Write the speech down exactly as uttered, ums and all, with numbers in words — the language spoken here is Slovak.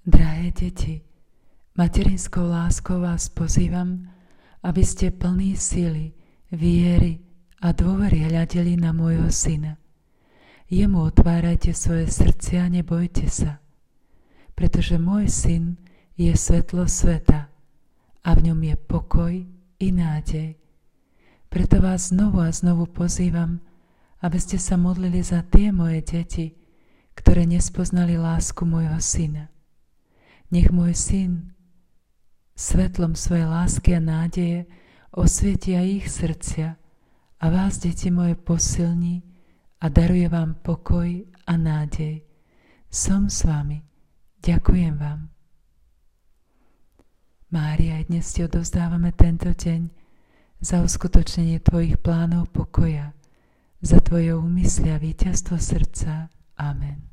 Drahé deti, materinskou láskou vás pozývam, aby ste plní sily, viery a dôvery hľadeli na môjho syna. Jemu otvárajte svoje srdcia, nebojte sa, pretože môj syn je svetlo sveta a v ňom je pokoj i nádej. Preto vás znovu a znovu pozývam, aby ste sa modlili za tie moje deti, ktoré nespoznali lásku môjho syna. Nech môj syn svetlom svojej lásky a nádeje osvietia ich srdcia a vás, deti moje, posilní a daruje vám pokoj a nádej. Som s vami. Ďakujem vám. Mária, dnes ti odovzdávame tento deň za uskutočnenie tvojich plánov pokoja, za tvoje úmysly a víťazstvo srdca. Amen.